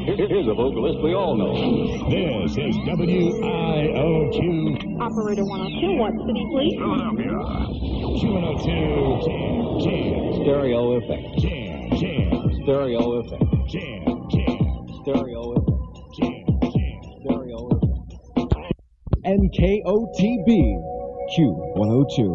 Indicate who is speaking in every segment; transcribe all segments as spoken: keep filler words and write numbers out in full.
Speaker 1: Here's a vocalist we all know.
Speaker 2: This is W I O Q.
Speaker 3: Operator one oh two, what city, please?
Speaker 1: Philadelphia.
Speaker 2: Q one oh two, jam, jam.
Speaker 1: Stereo effect.
Speaker 2: Jam, jam.
Speaker 1: Stereo effect.
Speaker 2: Jam, jam.
Speaker 1: Stereo effect.
Speaker 2: Jam, jam.
Speaker 1: Stereo effect.
Speaker 4: N K O T B, Q one oh two.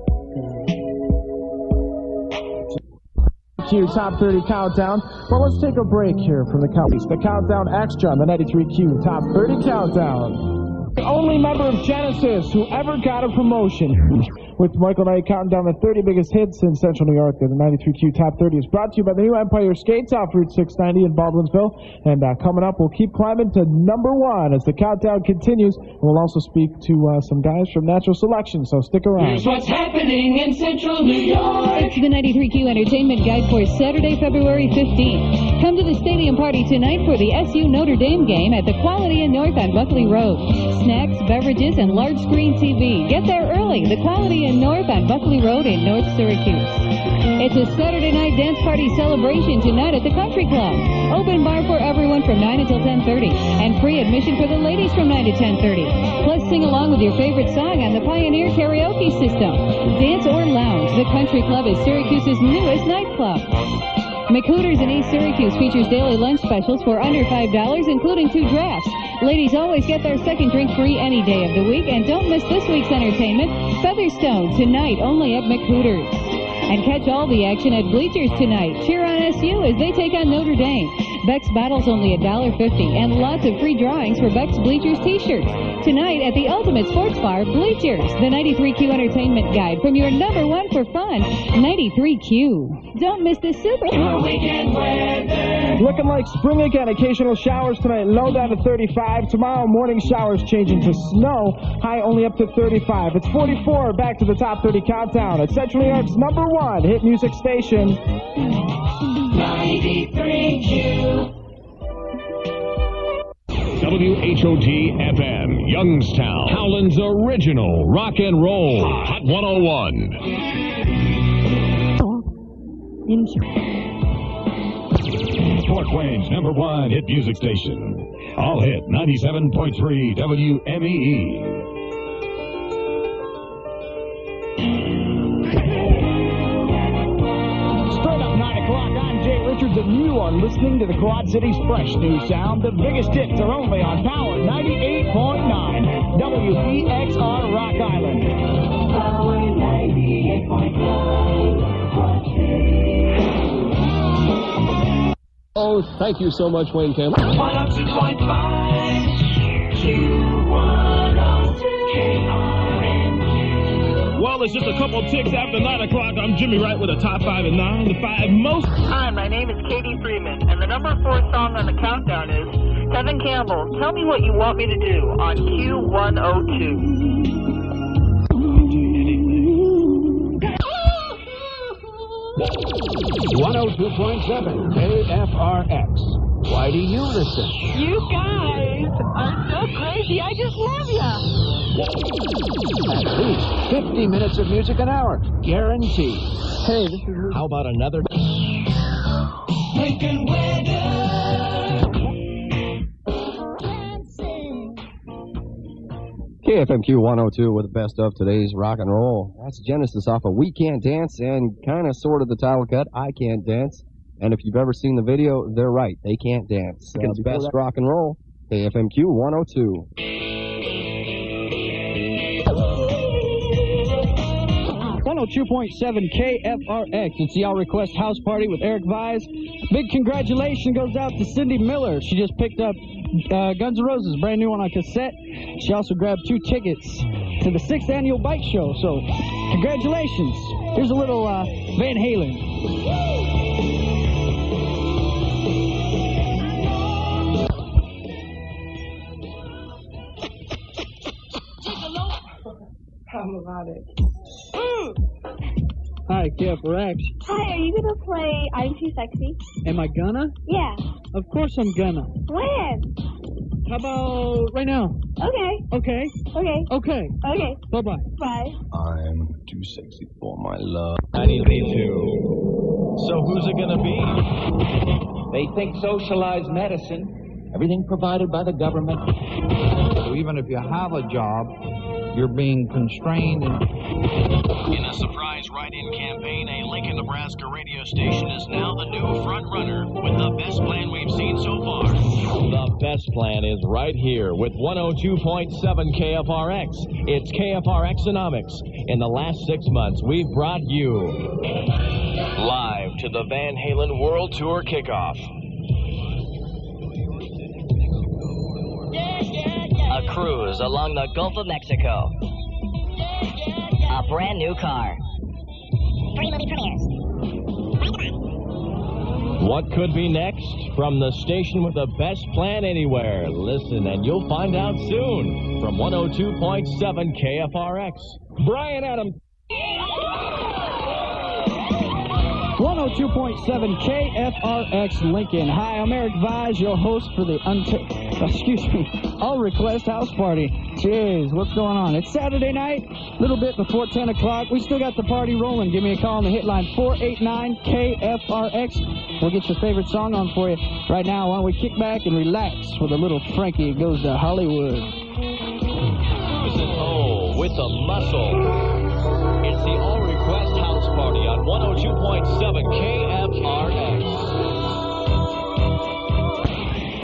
Speaker 5: Q Top thirty Countdown. Well, let's take a break here from the countdown. The Countdown Extra on the ninety-three Q Top thirty Countdown. The only member of Genesis who ever got a promotion. With Michael Knight counting down the thirty biggest hits in Central New York. The ninety-three Q Top thirty is brought to you by the new Empire Skates off Route six ninety in Baldwinsville. And uh, coming up, we'll keep climbing to number one as the countdown continues. And we'll also speak to uh, some guys from Natural Selection, so stick around.
Speaker 6: Here's what's happening in Central New York.
Speaker 7: The ninety-three Q Entertainment Guide for Saturday, February fifteenth. Come to the stadium party tonight for the S U Notre Dame game at the Quality in North on Buckley Road. Snacks, beverages, and large screen T V. Get there early. The Quality in North on Buckley Road in North Syracuse. It's a Saturday night dance party celebration tonight at the Country Club. Open bar for everyone from nine until ten thirty, and free admission for the ladies from nine to ten thirty. Plus, sing along with your favorite song on the Pioneer karaoke system. Dance or lounge, the Country Club is Syracuse's newest nightclub. McHooters in East Syracuse features daily lunch specials for under five dollars, including two drafts. Ladies always get their second drink free any day of the week, and don't miss this week's entertainment, Featherstone, tonight only at McHooters. And catch all the action at Bleachers tonight. Cheer on S U as they take on Notre Dame. Beck's Battle's only one dollar fifty, and lots of free drawings for Beck's Bleachers t-shirts. Tonight at the Ultimate Sports Bar, Bleachers, the ninety-three Q Entertainment Guide from your number one for fun, ninety-three Q. Don't miss this super
Speaker 6: weekend weather.
Speaker 5: Looking like spring again. Occasional showers tonight, low down to thirty-five. Tomorrow morning showers changing to snow, high only up to thirty-five. It's forty-four. Back to the Top thirty Countdown at Central New York's number one hit music station.
Speaker 6: ninety-three Q.
Speaker 2: W H O T F M, Youngstown, Howland's original rock and roll, Hot one oh one. Fort Wayne's number one hit music station. All hit ninety-seven point three W M E E.
Speaker 8: Richards, and you are listening to the Quad City's fresh new sound. The biggest hits are only on Power ninety-eight point nine, W E X R Rock Island.
Speaker 6: Power ninety-eight point nine, Quad City.
Speaker 1: Oh, thank you so much, Wayne Campbell.
Speaker 6: one oh two point five, Q one oh two, K R N Q.
Speaker 9: Well, it's just a couple ticks after nine o'clock. I'm Jimmy Wright with a top five and nine. The five most.
Speaker 10: Hi, my name is Katie Freeman, and the number four song on the countdown is Kevin Campbell, Tell Me What You Want Me to Do on Q one oh two.
Speaker 11: one oh two point seven K F R X. Why do you listen?
Speaker 10: You guys are so crazy. I just love ya.
Speaker 11: At least fifty minutes of music an hour, guaranteed.
Speaker 5: Hey, this is...
Speaker 11: How about another?
Speaker 6: Lincoln weather.
Speaker 12: K F M Q one oh two with the best of today's rock and roll. That's Genesis off of We Can't Dance and kind of sort of the title cut, I Can't Dance. And if you've ever seen the video, they're right. They can't dance. Uh, it's best that... rock and roll. K F M Q one oh two.
Speaker 13: one oh two point seven K F R X. It's the Y'all Request House Party with Eric Vise. Big congratulations goes out to Cindy Miller. She just picked up uh, Guns N' Roses, brand new one on cassette. She also grabbed two tickets to the sixth annual bike show. So, congratulations. Here's a little uh, Van Halen.
Speaker 14: How about it?
Speaker 13: Mm. Hi, K F R X.
Speaker 14: Hi, are you gonna play I'm Too Sexy?
Speaker 13: Am I gonna?
Speaker 14: Yeah.
Speaker 13: Of course I'm gonna.
Speaker 14: When?
Speaker 13: How about right now?
Speaker 14: Okay.
Speaker 13: Okay.
Speaker 14: Okay.
Speaker 13: Okay.
Speaker 14: Okay.
Speaker 13: Bye-bye.
Speaker 14: Bye.
Speaker 12: I'm too sexy for my love.
Speaker 15: ninety-two. So who's it gonna be? They think socialized medicine, everything provided by the government.
Speaker 16: So even if you have a job, you're being constrained. And...
Speaker 17: In a surprise write-in campaign, a Lincoln, Nebraska radio station is now the new front runner with the best plan we've seen so far.
Speaker 1: The best plan is right here with one oh two point seven K F R X. It's K F R X-onomics. In the last six months, we've brought you live to the Van Halen World Tour kickoff.
Speaker 18: A cruise along the Gulf of Mexico. A brand new car. Free movie premieres.
Speaker 1: What could be next? From the station with the best plan anywhere. Listen, and you'll find out soon. From one oh two point seven K F R X. Brian Adams.
Speaker 13: one oh two point seven K F R X Lincoln. Hi, I'm Eric Vise, your host for the unt- excuse me, All Request House Party. Jeez, what's going on? It's Saturday night, a little bit before ten o'clock. We still got the party rolling. Give me a call on the hit line four eight nine K F R X. We'll get your favorite song on for you. Right now, why don't we kick back and relax with a little Frankie Goes to Hollywood.
Speaker 1: Oh, with the muscle. It's the All Request House Party on one oh two point seven K